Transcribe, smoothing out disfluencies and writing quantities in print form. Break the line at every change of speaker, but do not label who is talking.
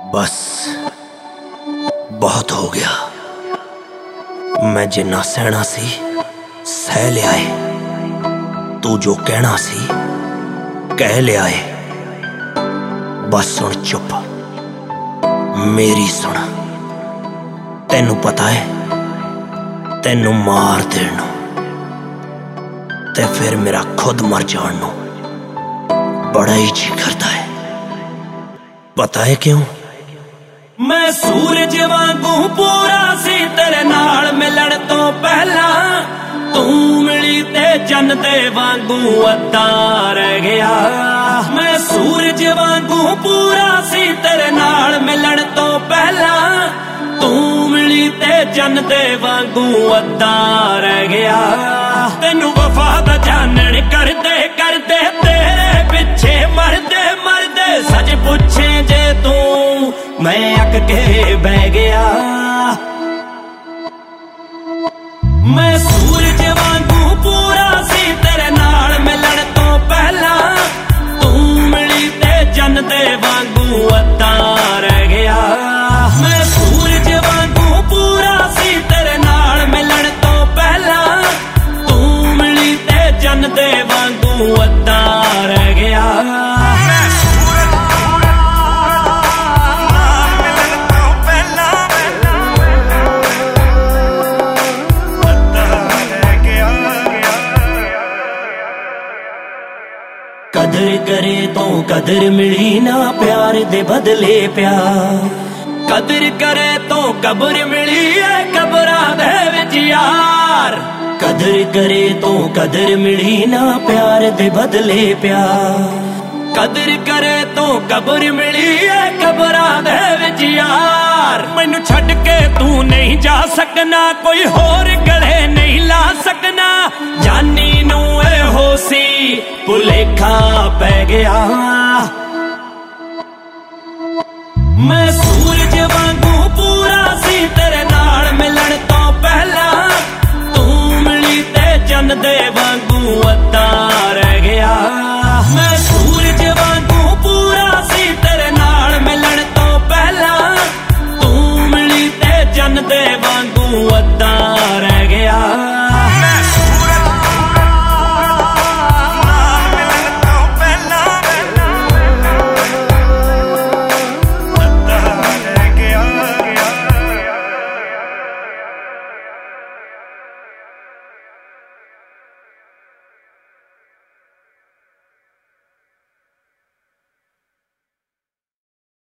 बस बहुत हो गया। मैं जिन्ना सहना सी सह लिया है। तू जो कहना सी कह लिया है। बस सुन चुप मेरी सुन। तेनू पता है तेनू मार देण ते फिर मेरा खुद मर जान नू बड़ा ही जी करता है। पता है क्यों?
मैं सूरज वांगू पूरा सी तेरे नाल मिलन तो पहला। तू मिली ते चन्न दे वांगू अद्धा रह गया। मैं सूरज वांगू पूरा सी तेरे नाल मिलन तो पहला। तू मिली ते चन्न दे वांगू अद्धा रह गया। तेनू वफा दा जानण करदे करदे तेरे पिछे मरदे मरदे सच पुछे जे तू मैं अक के बह गया। मैं सूरज वांगू पूरा सी तेरे नाल मिलन तो पहला। तू मिली ते चन्न दे वांगू अद्धा रह गया। मैं सूरज वांगू पूरा सी तेरे नाल मिलन तो पहला। तू मिली ते चन्न दे वांगू अद्धा रह गया। कदर करे तो कदर मिली ना प्यार दे बदले प्यार। कदर करे तो कबर मिली है कबरां दे विच यार। कदर करे तो कदर मिली ना प्यार दे बदले प्यार। कदर करे तो कबर मिली है कबरां दे विच यार। मैनू छड्ड के तू नहीं जा सकना कोई होर गले नहीं ला सकना। जानी नू ए होसी भुलेखा पै गया। मैं सूरज वांग